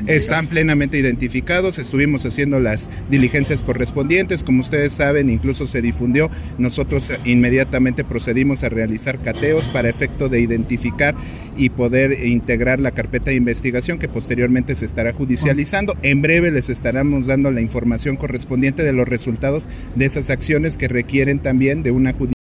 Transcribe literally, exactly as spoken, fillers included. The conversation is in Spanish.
Están plenamente identificados, estuvimos haciendo las diligencias correspondientes, como ustedes saben, incluso se difundió, nosotros inmediatamente procedimos a realizar cateos para efecto de identificar y poder integrar la carpeta de investigación que posteriormente se estará judicializando. En breve les estaremos dando la información correspondiente de los resultados de esas acciones que requieren también de una judicialización